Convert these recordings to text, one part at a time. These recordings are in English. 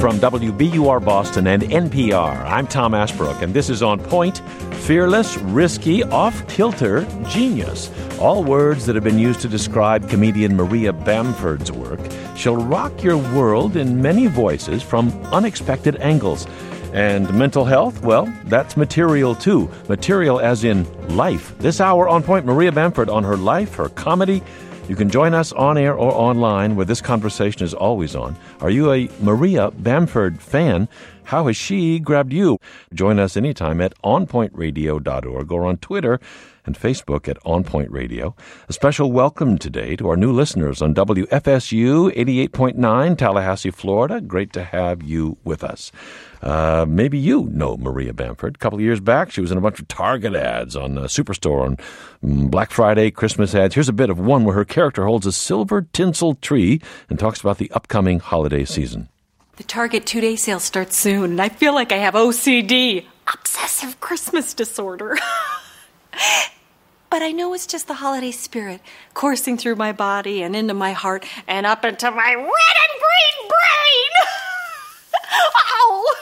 From WBUR Boston and NPR, I'm Tom Ashbrook, and this is On Point, fearless, risky, off-kilter, genius. All words that have been used to describe comedian Maria Bamford's work. She'll rock your world in many voices from unexpected angles. And mental health, well, that's material too. Material as in life. This hour, On Point, Maria Bamford on her life, her comedy. You can join us on air or online, where this conversation is always on. Are you a Maria Bamford fan? How has she grabbed you? Join us anytime at onpointradio.org or on Twitter and Facebook at On Point Radio. A special welcome today to our new listeners on WFSU 88.9 Tallahassee, Florida. Great to have you with us. Maybe you know Maria Bamford. A couple of years back, she was in a bunch of Target ads on Superstore, on Black Friday, Christmas ads. Here's a bit of one where her character holds a silver tinsel tree and talks about the upcoming holiday season. The Target 2-day sale starts soon, and I feel like I have OCD, obsessive Christmas disorder. But I know it's just the holiday spirit coursing through my body and into my heart and up into my red and green brain. Ow!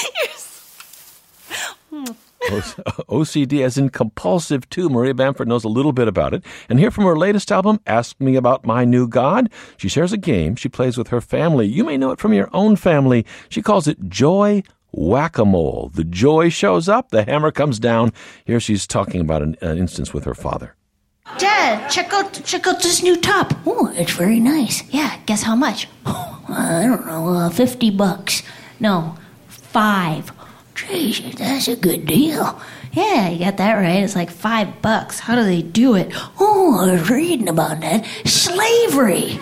OCD as in compulsive, too. Maria Bamford knows a little bit about it. And here from her latest album, Ask Me About My New God, she shares a game she plays with her family. You may know it from your own family. She calls it Joy Whack-A-Mole. The joy shows up, the hammer comes down. Here she's talking about an instance with her father. Dad, check out this new top. Oh, it's very nice. Yeah, guess how much? Oh, I don't know, $50. No, 5. Jeez, that's a good deal. Yeah, you got that right. It's like $5. How do they do it? Oh, I was reading about that. Slavery.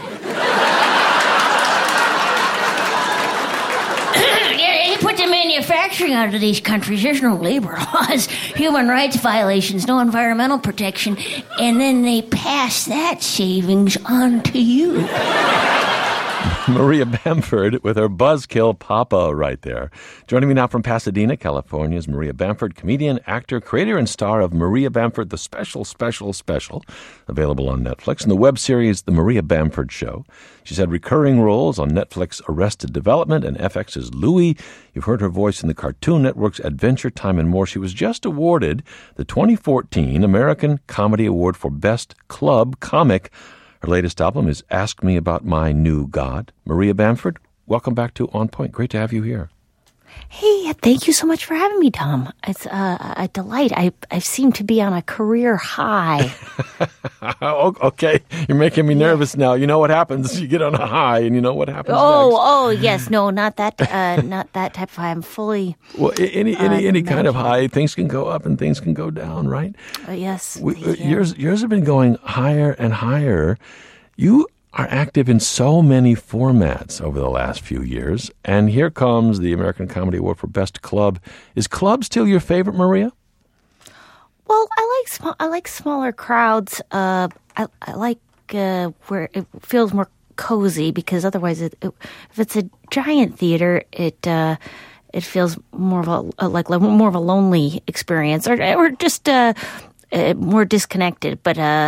They put the manufacturing out of these countries. There's no labor laws, human rights violations, no environmental protection, and then they pass that savings on to you. Maria Bamford with her buzzkill Papa right there. Joining me now from Pasadena, California is Maria Bamford, comedian, actor, creator, and star of Maria Bamford, The Special, available on Netflix, and the web series The Maria Bamford Show. She's had recurring roles on Netflix Arrested Development and FX's Louie. You've heard her voice in the Cartoon Network's Adventure Time and more. She was just awarded the 2014 American Comedy Award for Best Club Comic. Her latest album is Ask Me About My New God. Maria Bamford, welcome back to On Point. Great to have you here. Hey, thank you so much for having me, Tom. It's a delight. I seem to be on a career high. Okay, you're making me nervous now. You know what happens? You get on a high, and you know what happens next. Oh, yes, no, not that type of high. I'm fully. Well, any kind of high, things can go up and things can go down, right? Yes. Yours have been going higher and higher. You are active in so many formats over the last few years, and here comes the American Comedy Award for Best Club. Is club still your favorite, Maria? Well, I like smaller crowds. I like where it feels more cozy, because otherwise, if it's a giant theater, it feels more of a lonely experience, or just more disconnected.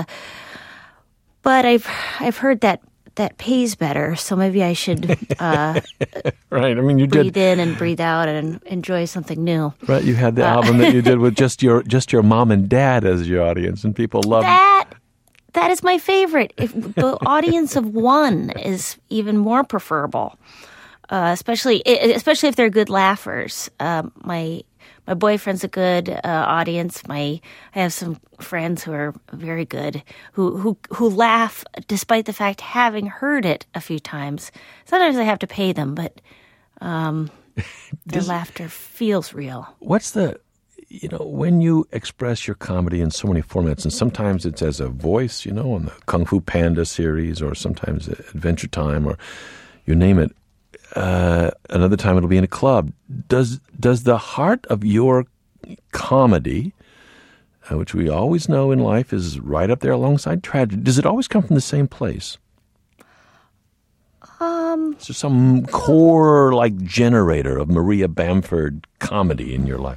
But I've heard that pays better, so maybe I should right. I mean, you breathe in and breathe out and enjoy something new. Right. You had the album that you did with just your mom and dad as your audience, and people loved that. That is my favorite. If the audience of one is even more preferable, especially if they're good laughers. My boyfriend's a good audience. I have some friends who are very good, who laugh despite the fact having heard it a few times. Sometimes I have to pay them, but their laughter feels real. What's when you express your comedy in so many formats, and sometimes it's as a voice, on the Kung Fu Panda series, or sometimes Adventure Time, or you name it. Another time it'll be in a club. Does the heart of your comedy, which we always know in life is right up there alongside tragedy, does it always come from the same place? Is there some core generator of Maria Bamford comedy in your life?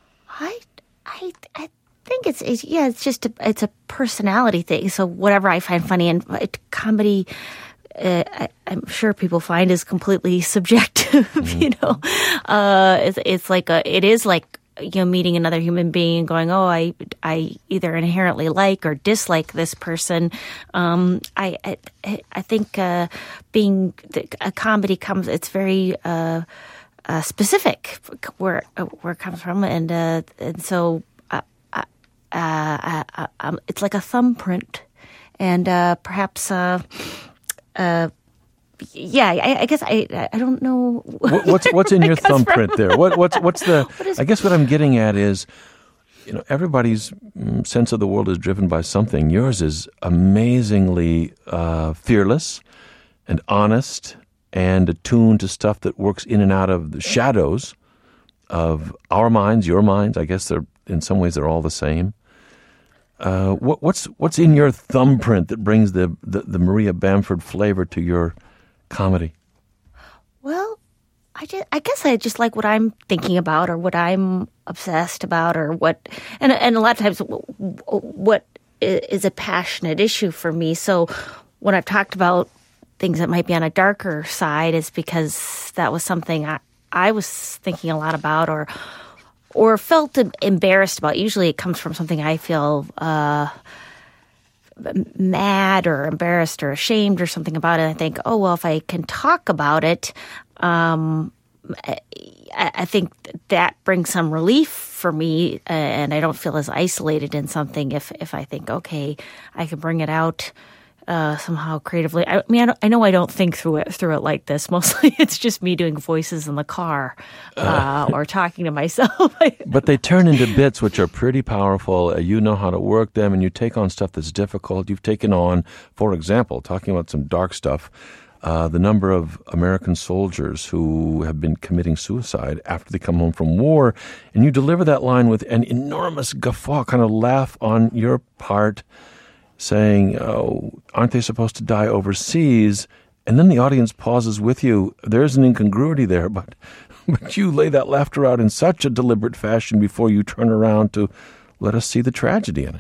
I think it's just a personality thing. So whatever I find funny, and comedy I'm sure people find is completely subjective. It's like it is like meeting another human being and going, oh, I either inherently like or dislike this person. I think being a comedy comes, it's very specific where it comes from, and so it's like a thumbprint, and perhaps. I guess I don't know. What's in your thumbprint there? What's the? I guess what I'm getting at is, everybody's sense of the world is driven by something. Yours is amazingly fearless and honest and attuned to stuff that works in and out of the shadows of our minds, your minds. I guess in some ways they're all the same. What's in your thumbprint that brings the Maria Bamford flavor to your comedy? Well, I guess I just like what I'm thinking about, or what I'm obsessed about, or what, and a lot of times what is a passionate issue for me. So when I've talked about things that might be on a darker side, it's because that was something I was thinking a lot about, or felt embarrassed about. Usually it comes from something I feel mad or embarrassed or ashamed or something about it. I think, oh, well, if I can talk about it, I think that brings some relief for me, and I don't feel as isolated in something if I think, okay, I can bring it out somehow creatively. I mean, I know I don't think through it like this. Mostly it's just me doing voices in the car or talking to myself. But they turn into bits which are pretty powerful. You know how to work them, and you take on stuff that's difficult. You've taken on, for example, talking about some dark stuff, the number of American soldiers who have been committing suicide after they come home from war, and you deliver that line with an enormous guffaw, kind of laugh on your part, saying, oh, aren't they supposed to die overseas? And then the audience pauses with you. There's an incongruity there, but you lay that laughter out in such a deliberate fashion before you turn around to let us see the tragedy in it.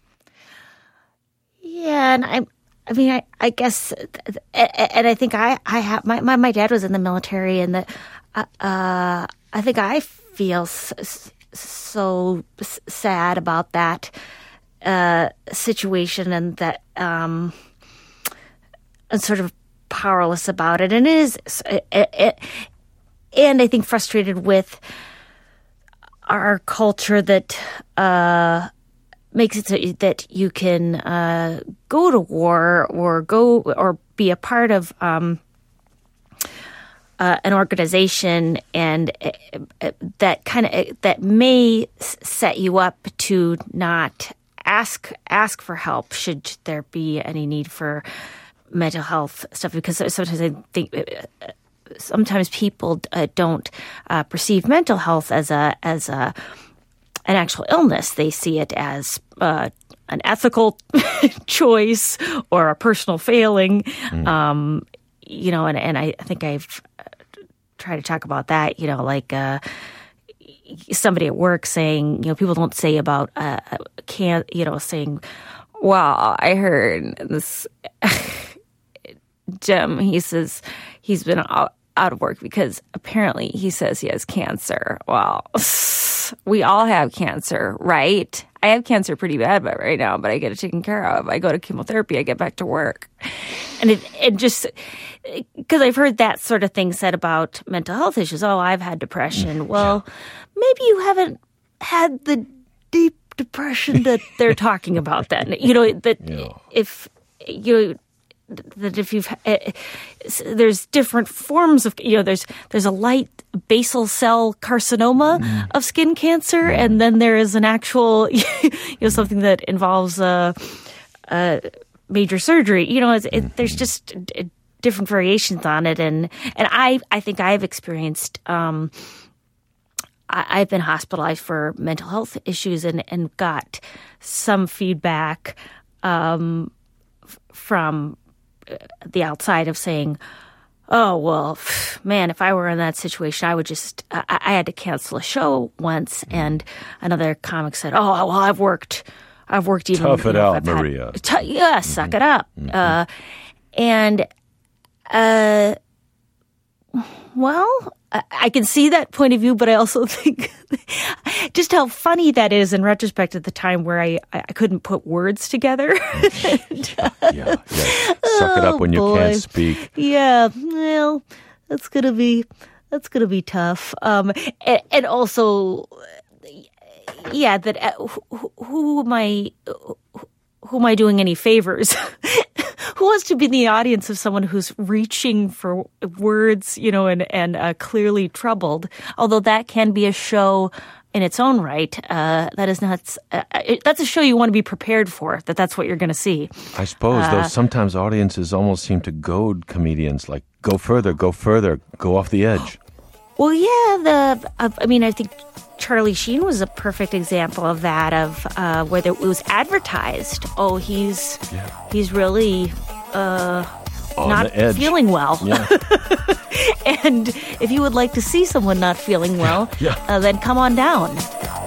Yeah, and I guess, and I think I have, my dad was in the military, and that I think I feel so sad about that situation, and that and sort of powerless about it, and and I think frustrated with our culture that makes it so that you can go to war or be a part of an organization, and that may set you up to not ask for help should there be any need for mental health stuff, because sometimes I think sometimes people don't perceive mental health as an actual illness. They see it as an ethical choice or a personal failing. And I think I've tried to talk about that. Like somebody at work saying, people don't say about saying, well, I heard this Jim, he says he's been out of work because apparently he says he has cancer. Well, we all have cancer, right? I have cancer pretty bad right now, but I get it taken care of. I go to chemotherapy, I get back to work. And it just, because I've heard that sort of thing said about mental health issues. Oh, I've had depression. Well, maybe you haven't had the deep depression that they're talking about then. If you've, there's different forms of, there's a light basal cell carcinoma of skin cancer, and then there is an actual, something that involves major surgery. There's just different variations on it, and I think I've experienced. I've been hospitalized for mental health issues and got some feedback from the outside of saying, oh, well, man, if I were in that situation, I would just, I had to cancel a show once, and another comic said, oh, well, I've worked even. Tough it out, Maria. Suck it up. And Well, I can see that point of view, but I also think just how funny that is in retrospect at the time where I couldn't put words together. Yeah. Suck it up when you can't speak. Yeah, well, that's gonna be tough. And also, yeah, that who am I doing any favors? Who wants to be in the audience of someone who's reaching for words, and clearly troubled? Although that can be a show in its own right. That is not. That's a show you want to be prepared for. That's what you're going to see. I suppose, though, sometimes audiences almost seem to goad comedians, like go further, go off the edge. Well, yeah. I think Charlie Sheen was a perfect example of that. Of where it was advertised. Oh, he's really not feeling well. Yeah. And if you would like to see someone not feeling well, then come on down.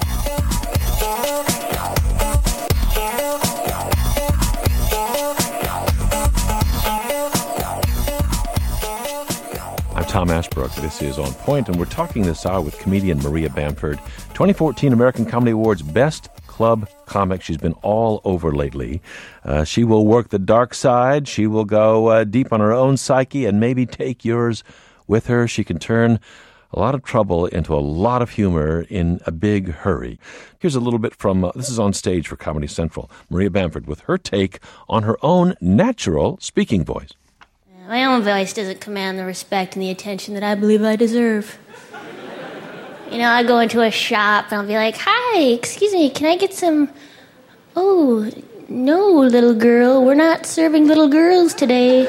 I'm Tom Ashbrook. This is On Point, and we're talking this hour with comedian Maria Bamford, 2014 American Comedy Awards Best Club Comic. She's been all over lately. She will work the dark side. She will go deep on her own psyche and maybe take yours with her. She can turn a lot of trouble into a lot of humor in a big hurry. Here's a little bit from, this is on stage for Comedy Central, Maria Bamford with her take on her own natural speaking voice. My own voice doesn't command the respect and the attention that I believe I deserve. I go into a shop and I'll be like, "Hi, excuse me, can I get some..." "Oh, no, little girl, we're not serving little girls today."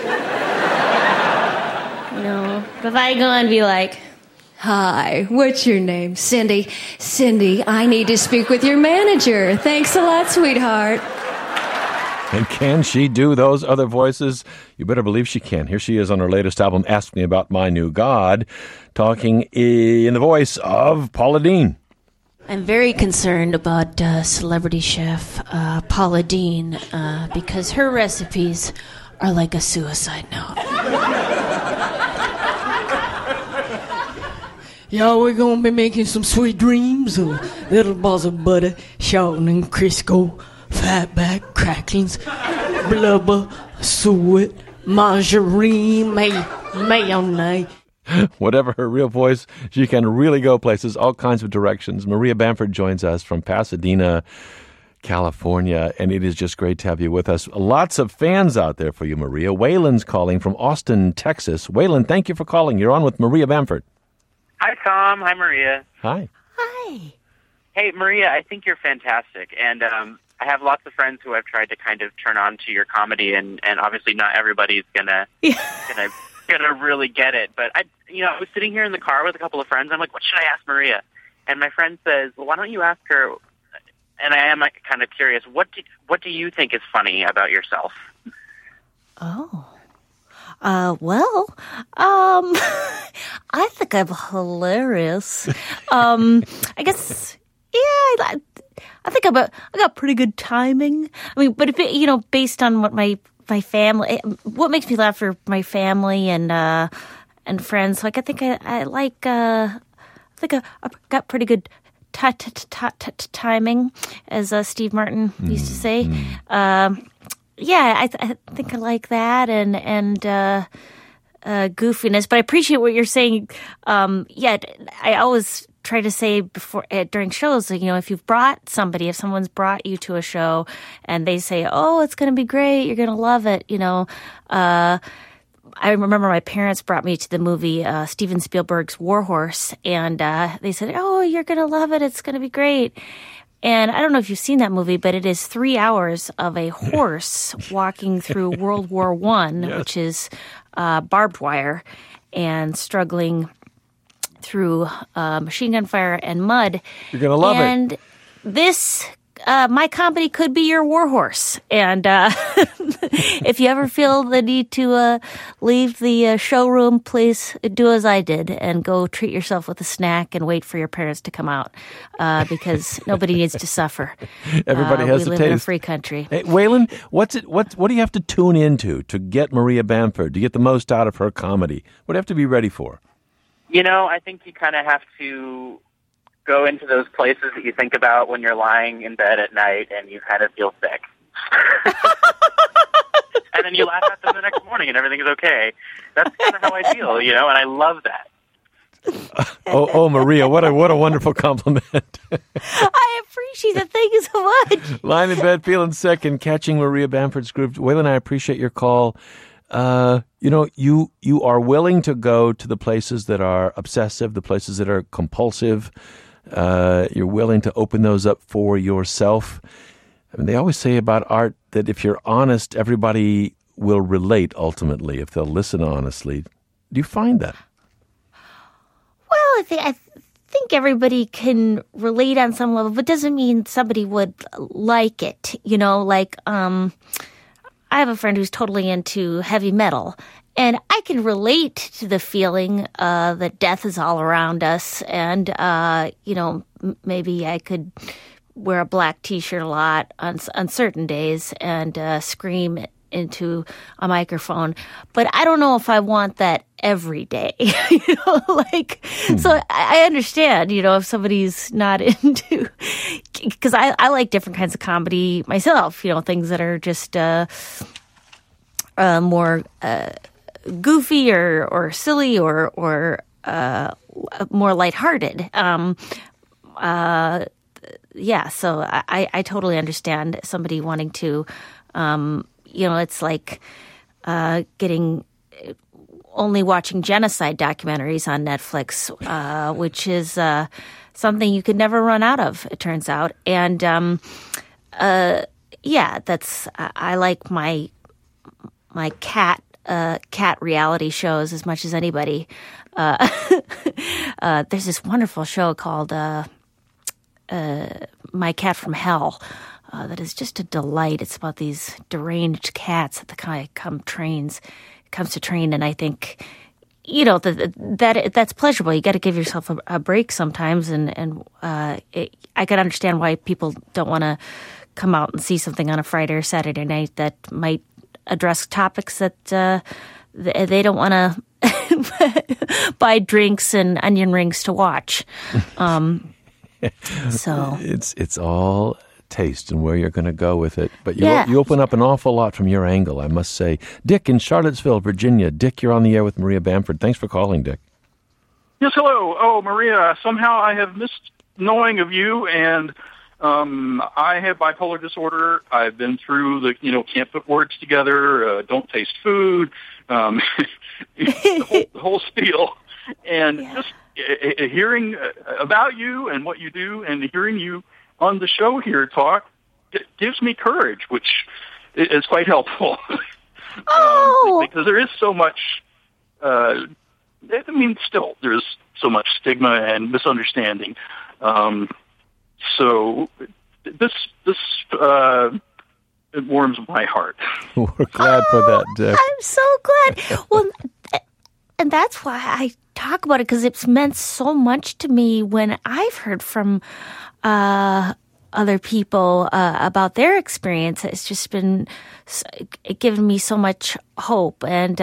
But if I go and be like, "Hi, what's your name?" "Cindy. Cindy, I need to speak with your manager. Thanks a lot, sweetheart." And can she do those other voices? You better believe she can. Here she is on her latest album, Ask Me About My New God, talking in the voice of Paula Deen. I'm very concerned about celebrity chef Paula Deen because her recipes are like a suicide note. Y'all, we're gonna be making some sweet dreams of little balls of butter, shortening, Crisco, fatback, cracklings, blubber, suet, margarine, mayonnaise. Whatever her real voice, she can really go places, all kinds of directions. Maria Bamford joins us from Pasadena, California, and it is just great to have you with us. Lots of fans out there for you, Maria. Waylon's calling from Austin, Texas. Waylon, thank you for calling. You're on with Maria Bamford. Hi, Tom. Hi, Maria. Hi. Hi. Hey, Maria, I think you're fantastic, and I have lots of friends who I've tried to kind of turn on to your comedy, and obviously not everybody's gonna really get it. But I was sitting here in the car with a couple of friends. I'm like, what should I ask Maria? And my friend says, well, why don't you ask her? And I am kind of curious. What do you think is funny about yourself? Oh. I think I'm hilarious. I guess, yeah, I think I got pretty good timing. I mean, but based on what my family, what makes me laugh for my family and friends. Like I think I got pretty good timing, as Steve Martin used to say. Yeah, I think I like that and goofiness. But I appreciate what you're saying. I always try to say before during shows, if someone's brought you to a show and they say, "Oh, it's going to be great, you're going to love it," I remember my parents brought me to the movie Steven Spielberg's War Horse, and they said, "Oh, you're going to love it. It's going to be great." And I don't know if you've seen that movie, but it is 3 hours of a horse walking through World War I, yes, which is barbed wire, and struggling through machine gun fire and mud. You're going to love it. And this, my comedy could be your war horse. And if you ever feel the need to leave the showroom, please do as I did and go treat yourself with a snack and wait for your parents to come out because nobody needs to suffer. Everybody has we a live in a taste. free country. Hey, Waylon, what do you have to tune into to get Maria Bamford, to get the most out of her comedy? What do you have to be ready for? I think you kind of have to go into those places that you think about when you're lying in bed at night and you kind of feel sick. And then you laugh at them the next morning and everything is okay. That's kind of how I feel, and I love that. Oh, Maria, what a wonderful compliment. I appreciate it. Thank you so much. Lying in bed, feeling sick, and catching Maria Bamford's groove. Waylon, I appreciate your call. You are willing to go to the places that are obsessive, the places that are compulsive. You're willing to open those up for yourself. I mean, they always say about art that if you're honest, everybody will relate ultimately if they'll listen honestly. Do you find that? Well, I think everybody can relate on some level, but doesn't mean somebody would like it. I have a friend who's totally into heavy metal, and I can relate to the feeling that death is all around us, and maybe I could wear a black T-shirt a lot on certain days and scream into a microphone. But I don't know if I want that every day. So I understand, if somebody's not into, because I like different kinds of comedy myself, things that are just more goofy or silly or more lighthearted. So I totally understand somebody wanting to, it's like only watching genocide documentaries on Netflix, which is something you could never run out of, it turns out. And I like my cat reality shows as much as anybody. There's this wonderful show called My Cat from Hell that is just a delight. It's about these deranged cats that comes to train, and I think that's pleasurable. You got to give yourself a break sometimes, and I can understand why people don't want to come out and see something on a Friday or Saturday night that might address topics that they don't want to buy drinks and onion rings to watch. So it's all taste and where you're going to go with it. But you open up an awful lot from your angle, I must say. Dick in Charlottesville, Virginia. Dick, you're on the air with Maria Bamford. Thanks for calling, Dick. Yes, hello. Oh, Maria, somehow I have missed knowing of you, and I have bipolar disorder. I've been through the, can't put words together, don't taste food, the whole spiel. And just hearing about you and what you do and hearing you on the show here talk gives me courage, which is quite helpful. Because there is so much, still there's so much stigma and misunderstanding. So this it warms my heart. We're glad for that, Dick. I'm so glad. Well, and that's why I talk about it, because it's meant so much to me when I've heard from other people about their experience. It's just been given me so much hope and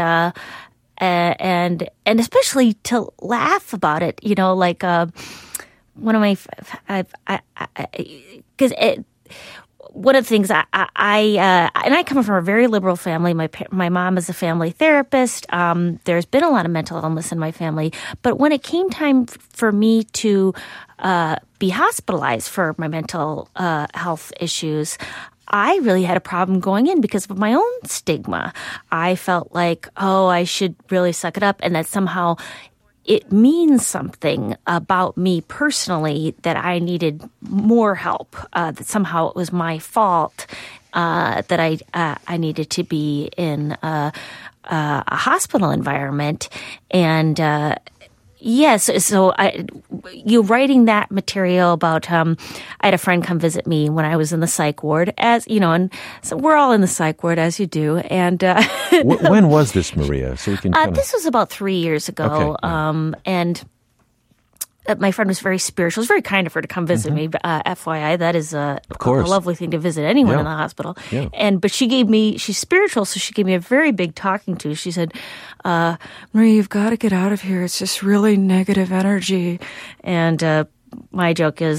especially to laugh about it. One of my, because one of the things and I come from a very liberal family. My mom is a family therapist. There's been a lot of mental illness in my family, but when it came time for me to be hospitalized for my mental health issues, I really had a problem going in because of my own stigma. I felt like, I should really suck it up, and that somehow it means something about me personally that I needed more help, that somehow it was my fault, that I needed to be in a hospital environment. And, Yes. So you writing that material about, I had a friend come visit me when I was in the psych ward, as you know, and so we're all in the psych ward as you do. And when was this, Maria? So we can. This was about 3 years ago. Okay, yeah. And my friend was very spiritual. It was very kind of her to come visit me. FYI, that is a lovely thing to visit anyone in the hospital. Yeah. But she's spiritual, so she gave me a very big talking to. She said, Maria, you've got to get out of here. It's just really negative energy. And my joke is,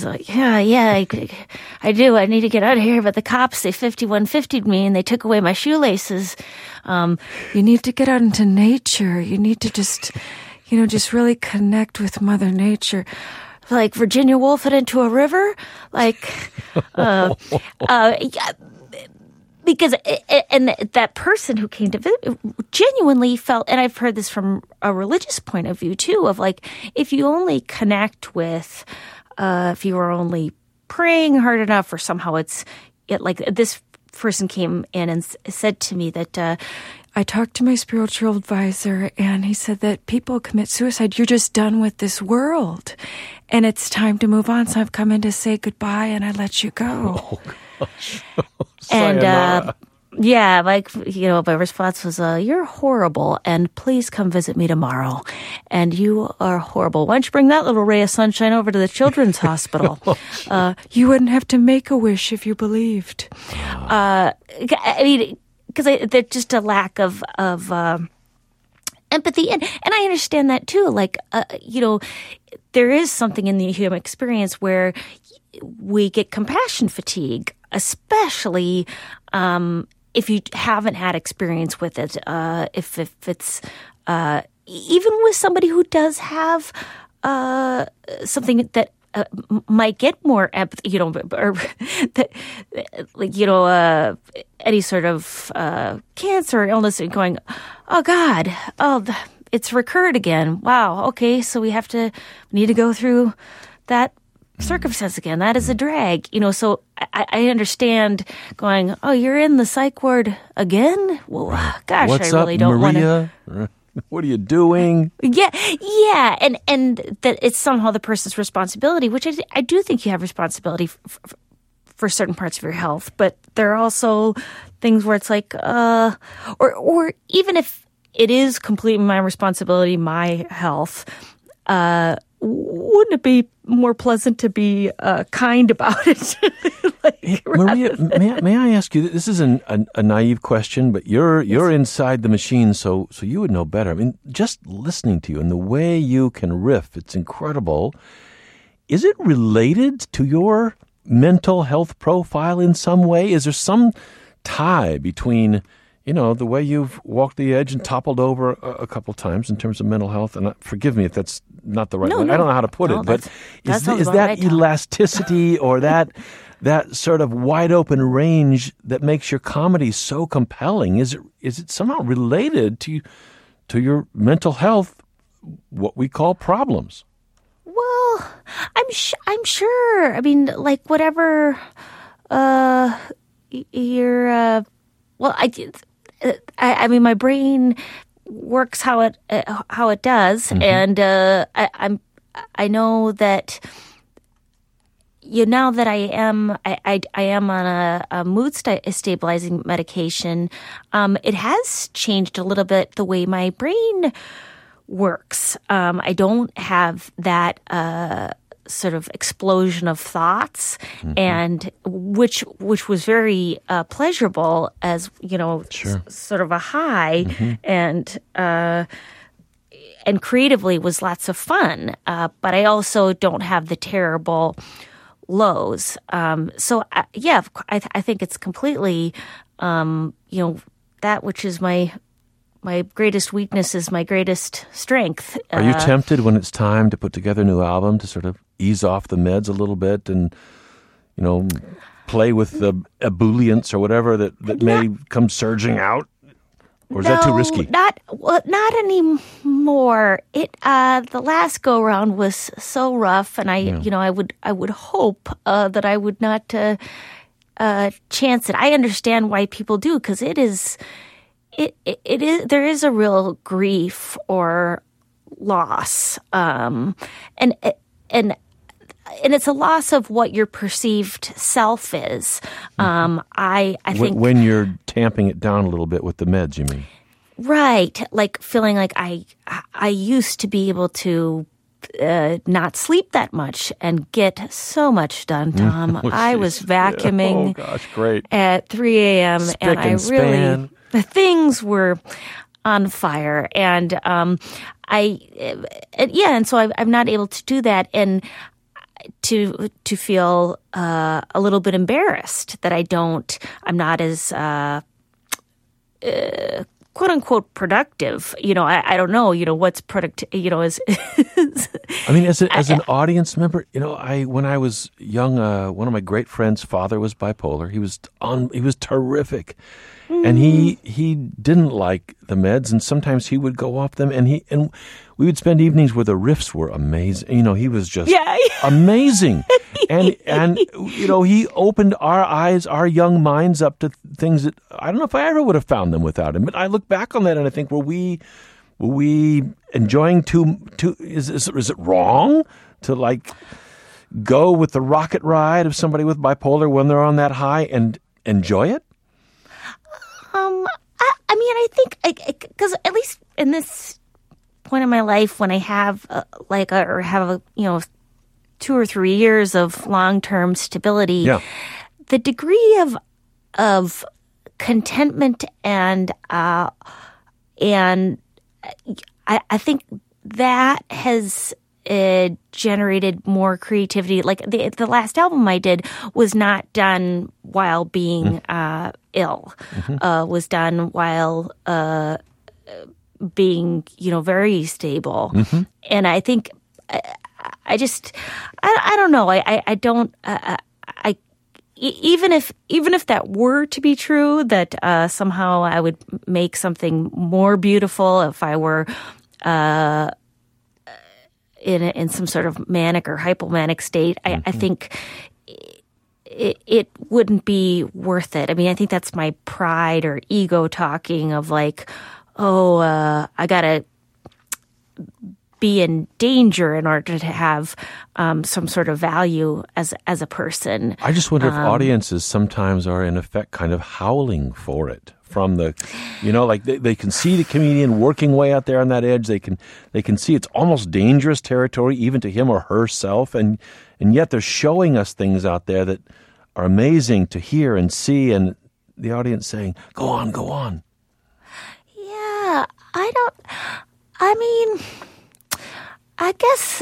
I do. I need to get out of here. But the cops, they 5150'd me and they took away my shoelaces. You need to get out into nature. You need to just really connect with Mother Nature. Like Virginia Woolf it into a river? Because that person who came to visit genuinely felt, and I've heard this from a religious point of view too, of like, if you only connect with, if you are only praying hard enough, or somehow like this person came in and said to me that, I talked to my spiritual advisor, and he said that people commit suicide. You're just done with this world, and it's time to move on. So I've come in to say goodbye, and I let you go. Oh, gosh. And my response was, "You're horrible, and please come visit me tomorrow." And you are horrible. Why don't you bring that little ray of sunshine over to the children's hospital? You wouldn't have to make a wish if you believed. Because there's just a lack of empathy. And I understand that too. Like, there is something in the human experience where we get compassion fatigue, especially if you haven't had experience with it. If it's even with somebody who does have something that might get more empathy, or that, any sort of cancer or illness, and going, oh God, it's recurred again. Wow, okay, so we need to go through that circumstance again. That is a drag, So I understand going, oh, you're in the psych ward again? Well, gosh, What's I really up, don't want Maria? What are you doing? Yeah, and that it's somehow the person's responsibility, which I do think you have responsibility for certain parts of your health, but there are also things where it's like, or even if it is completely my responsibility, my health, wouldn't it be more pleasant to be kind about it? Maria, may I ask you? This is a naive question, but you're inside the machine, so you would know better. I mean, just listening to you and the way you can riff, it's incredible. Is it related to your mental health profile in some way? Is there some tie between the way you've walked the edge and toppled over a couple times in terms of mental health? And forgive me if that's not the right way. I don't know how to put it, but is that elasticity or that sort of wide open range that makes your comedy so compelling? Is it somehow related to your mental health, what we call problems? Well, I'm sure. I mean, like whatever you're. Well, I mean, my brain works how it does, and I know that. Now that I am on a mood stabilizing medication, it has changed a little bit the way my brain works. I don't have that sort of explosion of thoughts, and which was very pleasurable as sort of a high, and creatively was lots of fun. But I also don't have the terrible lows. So I think it's completely, that which is my greatest weakness is my greatest strength. Are you tempted when it's time to put together a new album to sort of ease off the meds a little bit and, play with the ebullience or whatever that may come surging out? Or is that too risky? Not anymore. The last go round was so rough, and I would hope that I would not chance it. I understand why people do, because it is there is a real grief or loss, and it's a loss of what your perceived self is. I think when you're tamping it down a little bit with the meds, you mean? Right, like feeling like I used to be able to not sleep that much and get so much done, Tom. I was vacuuming great. At 3 a.m. and I really the things were on fire, and and so I'm not able to do that, and to feel a little bit embarrassed that I'm not as quote unquote productive. I don't know, what's productive, is. I mean, as an audience member, when I was young, one of my great friends' father was bipolar. He was terrific. And he didn't like the meds, and sometimes he would go off them, and we would spend evenings where the riffs were amazing. He was just amazing. And he opened our eyes, our young minds up to things that I don't know if I ever would have found them without him. But I look back on that and I think, were we enjoying too is it wrong to like go with the rocket ride of somebody with bipolar when they're on that high and enjoy it? I think because at least in this point in my life, when I have 2 or 3 years of long-term stability, the degree of contentment and I think that has generated more creativity. Like the last album I did was not done while being ill. Was done while being very stable. And I think I don't know. I don't. Even if that were to be true, that somehow I would make something more beautiful if I were in some sort of manic or hypomanic state. I think it wouldn't be worth it. I mean, I think that's my pride or ego talking of like, I gotta be in danger in order to have some sort of value as a person. I just wonder if audiences sometimes are in effect kind of howling for it from the, like they can see the comedian working way out there on that edge. They can see it's almost dangerous territory even to him or herself, and yet they're showing us things out there that are amazing to hear and see, and the audience saying, "Go on, go on." Yeah, I guess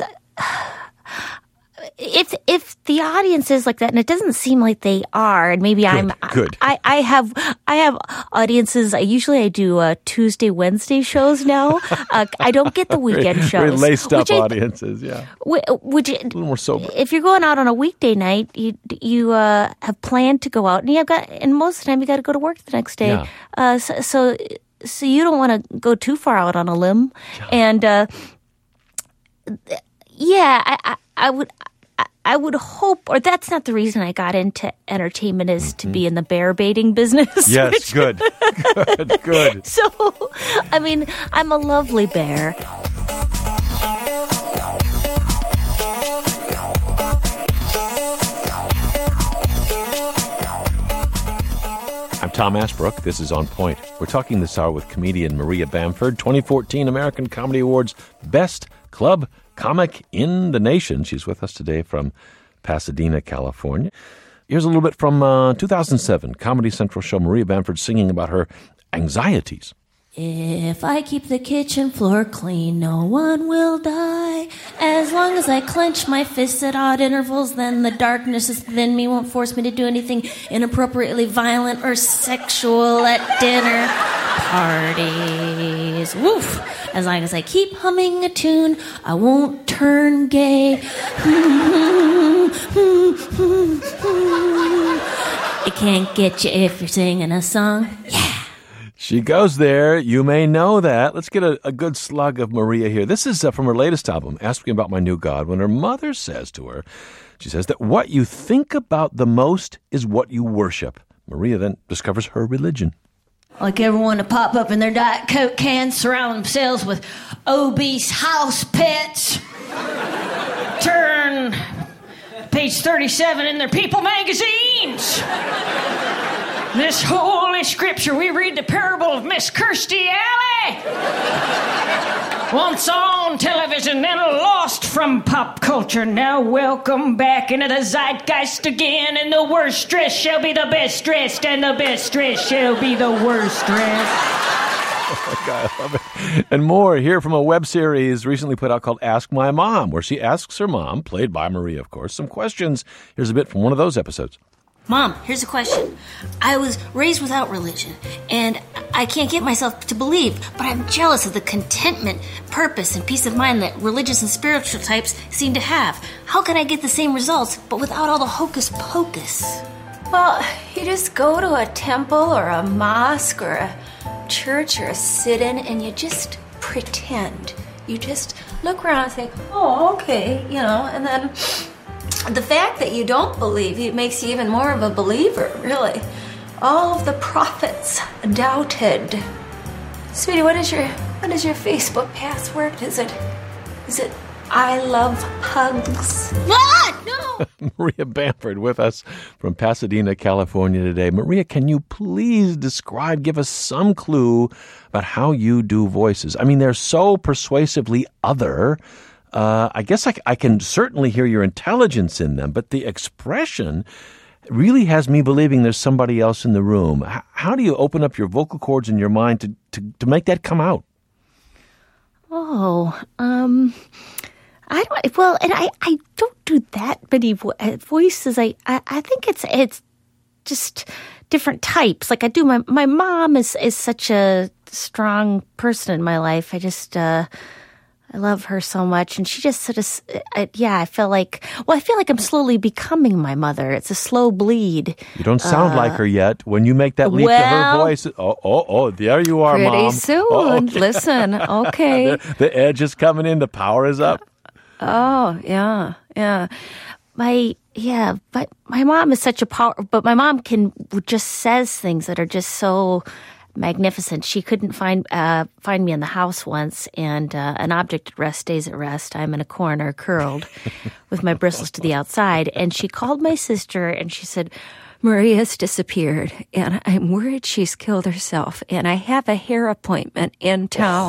if the audience is like that, and it doesn't seem like they are, and maybe good. I have audiences. I do Tuesday, Wednesday shows now. I don't get the weekend shows. Very laced up audiences, yeah. Which a little more sober. If you're going out on a weekday night, you have planned to go out, and most of the time you got to go to work the next day. Yeah. So you don't want to go too far out on a limb, and I would hope, or that's not the reason I got into entertainment, is to be in the bear baiting business. Yes, good. So, I'm a lovely bear. I'm Tom Ashbrook. This is On Point. We're talking this hour with comedian Maria Bamford, 2014 American Comedy Awards Best Club Comic in the Nation. She's with us today from Pasadena, California. Here's a little bit from 2007 Comedy Central show, Maria Bamford singing about her anxieties. If I keep the kitchen floor clean, no one will die. As long as I clench my fists at odd intervals, then the darkness within me won't force me to do anything inappropriately violent or sexual at dinner parties. Woof! As long as I keep humming a tune, I won't turn gay. It can't get you if you're singing a song. Yeah! She goes there. You may know that. Let's get a good slug of Maria here. This is from her latest album, Ask Me About My New God, when her mother says to her, she says that what you think about the most is what you worship. Maria then discovers her religion. Like everyone to pop up in their Diet Coke cans, surround themselves with obese house pets. Turn page 37 in their People magazines. This holy scripture, we read the parable of Miss Kirstie Alley. Once on television, then lost from pop culture. Now welcome back into the zeitgeist again. And the worst dress shall be the best dressed, and the best dressed shall be the worst dressed. Oh, God, I love it. And more here from a web series recently put out called Ask My Mom, where she asks her mom, played by Maria, of course, some questions. Here's a bit from one of those episodes. Mom, here's a question. I was raised without religion, and I can't get myself to believe, but I'm jealous of the contentment, purpose, and peace of mind that religious and spiritual types seem to have. How can I get the same results, but without all the hocus pocus? Well, you just go to a temple or a mosque or a church or a sit-in and you just pretend. You just look around and say, oh, okay, and then the fact that you don't believe, it makes you even more of a believer, really. All of the prophets doubted. Sweetie, what is your Facebook password? Is it I love hugs? What? No! Maria Bamford with us from Pasadena, California today. Maria, can you please give us some clue about how you do voices? I mean, they're so persuasively other. I guess I can certainly hear your intelligence in them, but the expression really has me believing there's somebody else in the room. How do you open up your vocal cords in your mind to make that come out? I don't do that many voices. I think it's just different types. Like I do, my mom is such a strong person in my life. I love her so much, and she just sort of, I feel like I'm slowly becoming my mother. It's a slow bleed. You don't sound like her yet. When you make that leap to her voice, there you are, pretty Mom. Pretty soon. Okay. Listen, okay. The edge is coming in. The power is up. Oh, yeah. But my mom is such a power, but my mom just says things that are just so magnificent. She couldn't find me in the house once, and an object at rest stays at rest. I'm in a corner, curled, with my bristles to the outside. And she called my sister, and she said, Maria's disappeared, and I'm worried she's killed herself, and I have a hair appointment in town.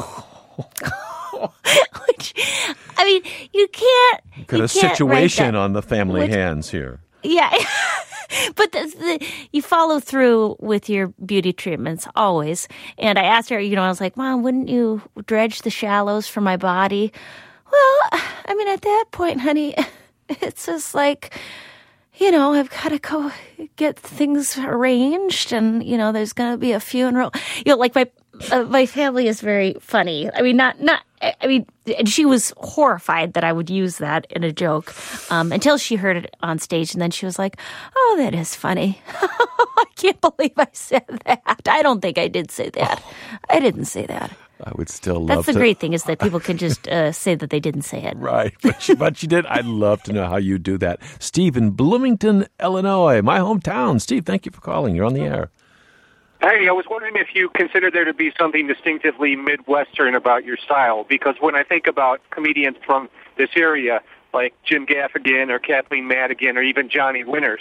Which, I mean, you can't. Got a situation on the family hands here. Yeah. But you follow through with your beauty treatments always. And I asked her, I was like, Mom, wouldn't you dredge the shallows for my body? Well, I mean, at that point, honey, it's just like, I've got to go get things arranged, and, there's going to be a funeral. Like my family is very funny. I mean, and she was horrified that I would use that in a joke until she heard it on stage, and then she was like, "Oh, that is funny. I can't believe I said that. I don't think I did say that. I didn't say that." I would still love That's the great thing, is that people can just say that they didn't say it. Right. But she did. I'd love to know how you do that. Steve in Bloomington, Illinois, my hometown. Steve, thank you for calling. You're on the air. Hey, I was wondering if you consider there to be something distinctively Midwestern about your style, because when I think about comedians from this area, like Jim Gaffigan or Kathleen Madigan or even Johnny Winters,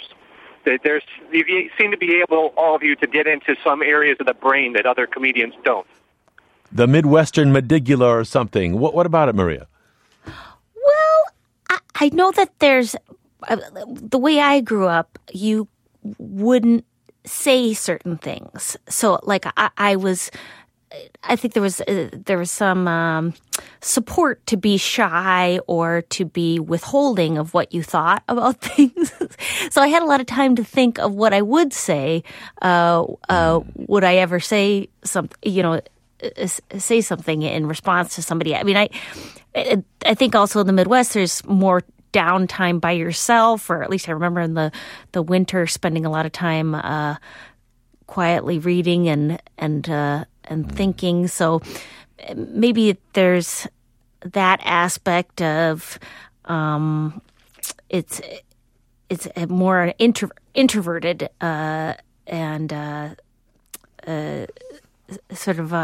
you seem to be able, all of you, to get into some areas of the brain that other comedians don't. The Midwestern medulla or something. What about it, Maria? Well, I know that there's, the way I grew up, you wouldn't say certain things. So, like, I think there was some support to be shy or to be withholding of what you thought about things. So I had a lot of time to think of what I would say. Would I ever say something, say something in response to somebody? I mean, I think also in the Midwest there's more downtime by yourself, or at least I remember in the winter spending a lot of time quietly reading and thinking. So maybe there's that aspect of it's a more introverted and sort of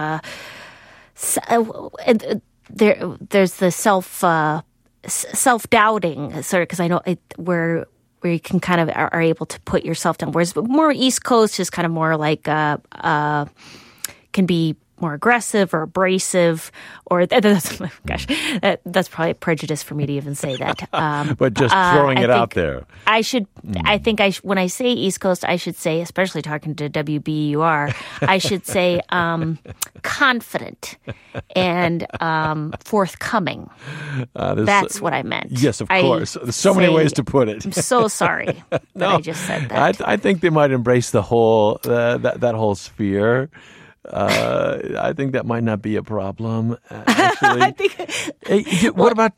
there's the self-doubting sort of, because I know where you can kind of are able to put yourself down. Whereas more East Coast is kind of more like can be more aggressive or abrasive, or that's probably a prejudice for me to even say that. But just throwing it out there. When I say East Coast, I should say, especially talking to WBUR, I should say confident and forthcoming. That's what I meant. Yes, of course. There's so many ways to put it. I'm so sorry that I just said that. I think they might embrace the whole that whole sphere. I think that might not be a problem, actually. What about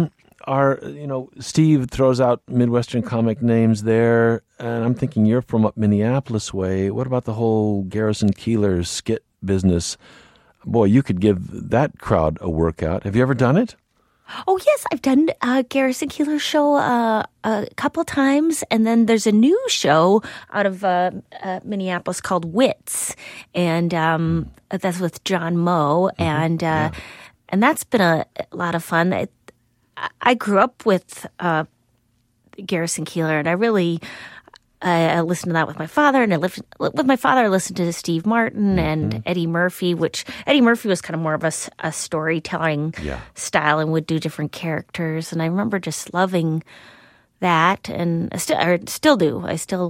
Steve throws out Midwestern comic names there, and I'm thinking you're from up Minneapolis way. What about the whole Garrison Keillor skit business? Boy, you could give that crowd a workout. Have you ever done it? Oh, yes, I've done Garrison Keillor's show a couple times, and then there's a new show out of Minneapolis called Wits, and that's with John Moe, and that's been a lot of fun. I grew up with Garrison Keillor, and I really I listened to that with my father, and I listened to Steve Martin and Eddie Murphy, which Eddie Murphy was kind of more of a storytelling style and would do different characters. And I remember just loving that, and I still do.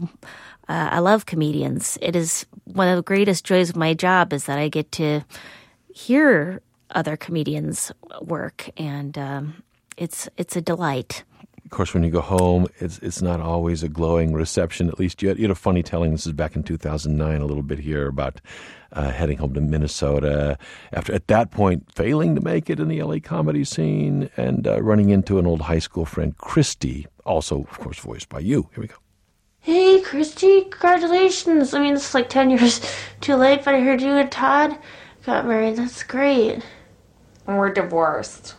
I love comedians. It is one of the greatest joys of my job is that I get to hear other comedians work, and it's a delight. Of course, when you go home, it's not always a glowing reception. At least you had a funny telling. This is back in 2009, a little bit here about heading home to Minnesota. After, at that point, failing to make it in the LA comedy scene and running into an old high school friend, Christy, also, of course, voiced by you. Here we go. Hey, Christy, congratulations. I mean, it's like 10 years too late, but I heard you and Todd got married. That's great. And we're divorced.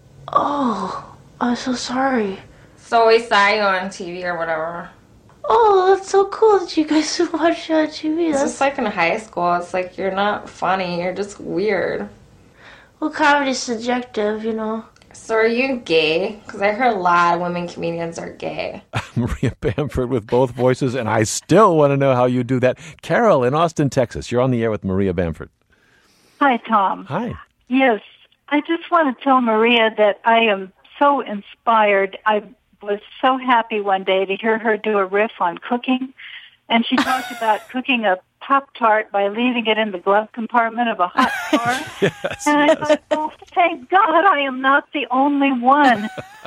Oh, I'm so sorry. So we saw you on TV or whatever. Oh, that's so cool that you guys watch TV. It's just like in high school. It's like you're not funny. You're just weird. Well, comedy's subjective, you know. So are you gay? Because I heard a lot of women comedians are gay. Maria Bamford with both voices, and I still want to know how you do that. Carol in Austin, Texas. You're on the air with Maria Bamford. Hi, Tom. Hi. Yes, I just want to tell Maria that I am so inspired. I was so happy one day to hear her do a riff on cooking, and she talked about cooking a Pop-Tart by leaving it in the glove compartment of a hot car. Yes, and I thought, oh, thank God I am not the only one.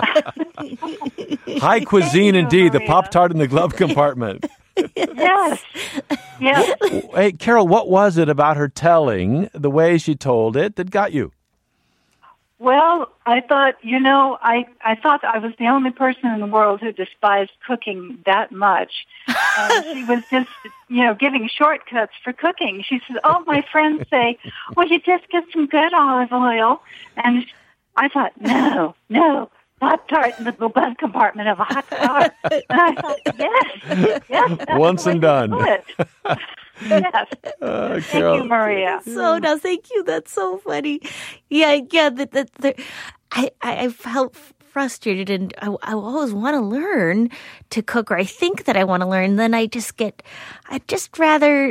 High cuisine indeed, Maria. The Pop-Tart in the glove compartment. Yes. Yes. Hey, Carol, what was it about her telling, the way she told it, that got you? Well, I thought, I thought I was the only person in the world who despised cooking that much. And she was just, giving shortcuts for cooking. She said, oh, my friends say, well, you just get some good olive oil. And I thought, no, Pop-Tart in the glove compartment of a hot car. And I thought, yes. Once and done. Yes. Thank you, Maria. No, thank you. That's so funny. Yeah. I felt frustrated, and I always want to learn to cook, or I think that I want to learn. Then I'd just rather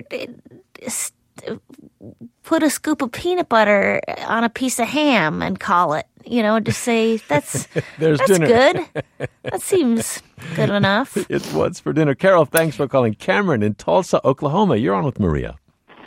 put a scoop of peanut butter on a piece of ham and call it. Just say that's dinner. Good. That seems good enough. It's what's for dinner. Carol, thanks for calling. Cameron in Tulsa, Oklahoma. You're on with Maria.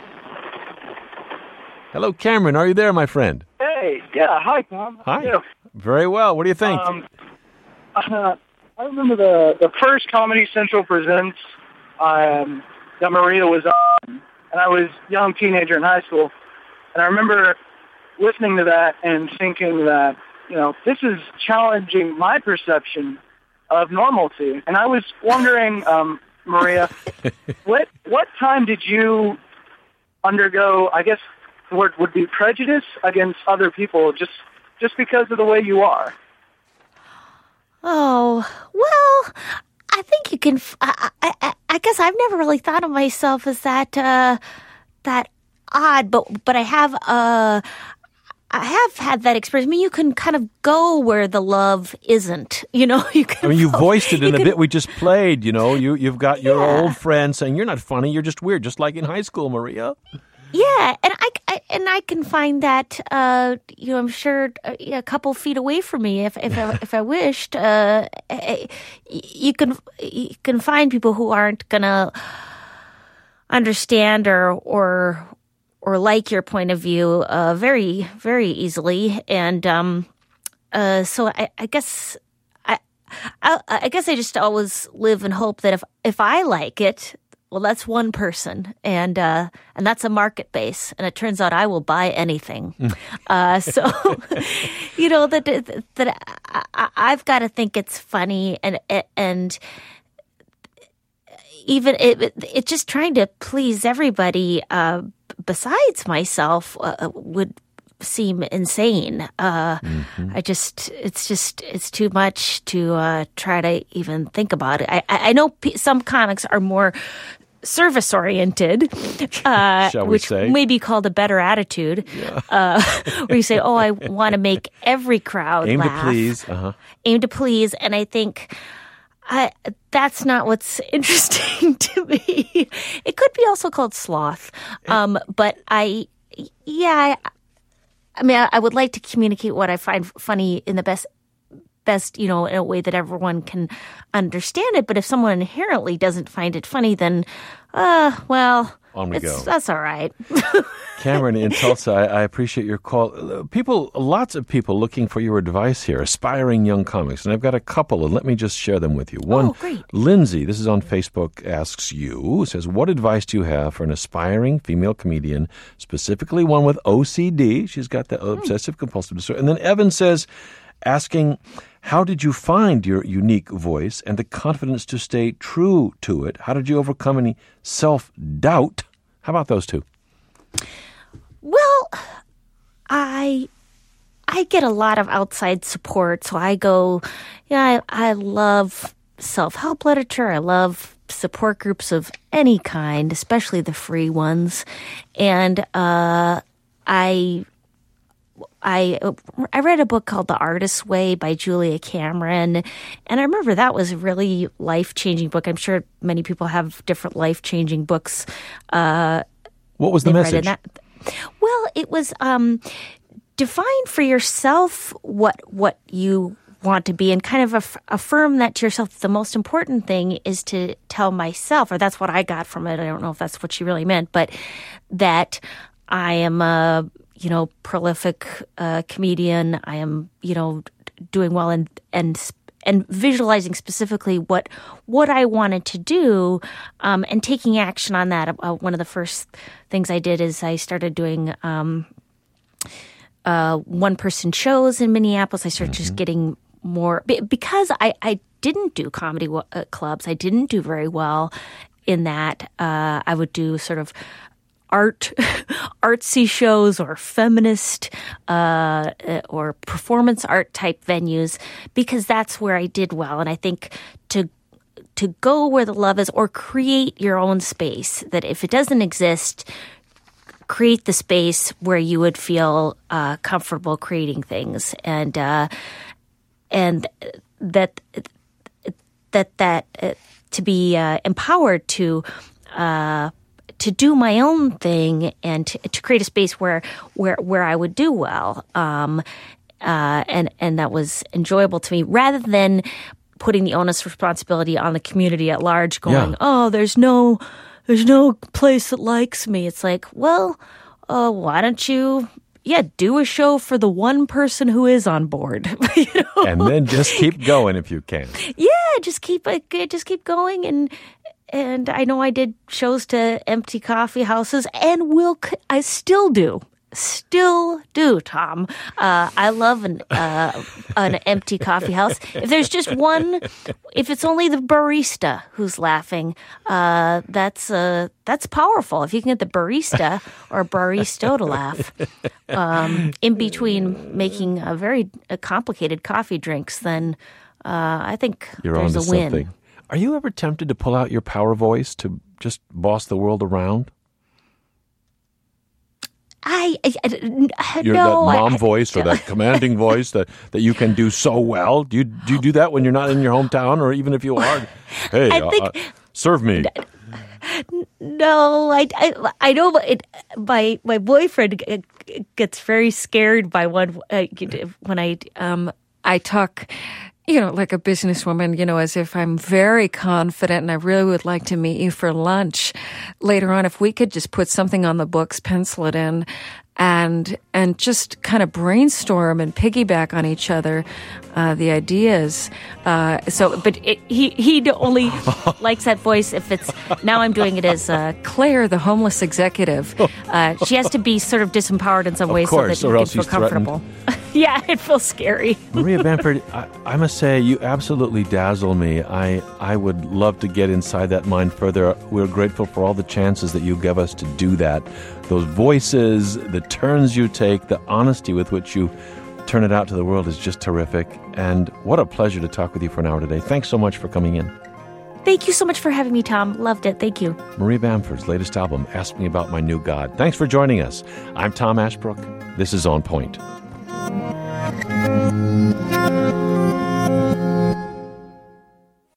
Hello, Cameron. Are you there, my friend? Hey, yeah. Hi, Tom. Hi. Yeah. Very well. What do you think? I remember the first Comedy Central Presents that Maria was on, and I was a young teenager in high school, and I remember listening to that and thinking that, this is challenging my perception of normalcy. And I was wondering, Maria, what time did you undergo, I guess the word would be prejudice against other people just because of the way you are? Oh, well, I think you can, I guess I've never really thought of myself as that that odd, but I have had that experience. I mean, you can kind of go where the love isn't, you know. You voiced it in the bit we just played, you know. You've got your old friend saying, you're not funny, you're just weird, just like in high school, Maria. Yeah, and I can find that, I'm sure a couple feet away from me if I wished. You can find people who aren't gonna understand or like your point of view very, very easily, and so I guess I just always live and hope that if I like it, well, that's one person, and that's a market base, and it turns out I will buy anything. So that I've got to think it's funny, and even it just trying to please everybody. Besides myself, would seem insane. It's too much to try to even think about it. I know some comics are more service oriented, which may be called a better attitude, where you say, "Oh, I want to make every crowd laugh, aim to please," and I think. That's not what's interesting to me. It could be also called sloth. But I would like to communicate what I find funny in the best, in a way that everyone can understand it. But if someone inherently doesn't find it funny, then, on we go. That's all right. Cameron in Tulsa, I appreciate your call. Lots of people looking for your advice here, aspiring young comics. And I've got a couple, and let me just share them with you. One, great. Lindsay, this is on Facebook, asks you, says, what advice do you have for an aspiring female comedian, specifically one with OCD? She's got the obsessive-compulsive disorder. And then Evan says, asking, how did you find your unique voice and the confidence to stay true to it? How did you overcome any self-doubt? How about those two? Well, I get a lot of outside support, so I go, I love self-help literature. I love support groups of any kind, especially the free ones. And I read a book called The Artist's Way by Julia Cameron, and I remember that was a really life-changing book. I'm sure many people have different life-changing books. What was the message? Well, it was define for yourself what you want to be and kind of affirm that to yourself. The most important thing is to tell myself, or that's what I got from it. I don't know if that's what she really meant, but that I am a prolific comedian. I am, doing well and visualizing specifically what I wanted to do, and taking action on that. One of the first things I did is I started doing one-person shows in Minneapolis. I started just getting more because I didn't do comedy clubs. I didn't do very well in that. I would do sort of artsy shows or feminist or performance art type venues because that's where I did well. And I think to go where the love is, or create your own space, that if it doesn't exist, create the space where you would feel comfortable creating things, and that to be empowered to do my own thing and to create a space where I would do well, and that was enjoyable to me, rather than putting the onus responsibility on the community at large, going, oh, there's no place that likes me. It's like, well, why don't you do a show for the one person who is on board, and then just keep going if you can. Yeah, just keep going, and I know I did shows to empty coffee houses, and I still do, Tom. I love an empty coffee house. If there's just one, if it's only the barista who's laughing, that's powerful. If you can get the barista or baristo to laugh, in between making a very complicated coffee drinks, then I think there's a win. Something. Are you ever tempted to pull out your power voice to just boss the world around? That mom voice or that commanding voice that you can do so well. Do you do that when you're not in your hometown, or even if you are? Hey, serve me. No, I know my boyfriend gets very scared by when I talk, like a businesswoman, as if I'm very confident and I really would like to meet you for lunch later on. If we could just put something on the books, pencil it in, and just kind of brainstorm and piggyback on each other, the ideas. He only likes that voice if it's, now I'm doing it as Claire, the homeless executive. She has to be sort of disempowered in some way so that you can feel comfortable. Yeah, it feels scary. Maria Bamford, I must say, you absolutely dazzle me. I would love to get inside that mind further. We're grateful for all the chances that you give us to do that. Those voices, the turns you take, the honesty with which you turn it out to the world is just terrific. And what a pleasure to talk with you for an hour today. Thanks so much for coming in. Thank you so much for having me, Tom. Loved it. Thank you. Maria Bamford's latest album, Ask Me About My New God. Thanks for joining us. I'm Tom Ashbrook. This is On Point.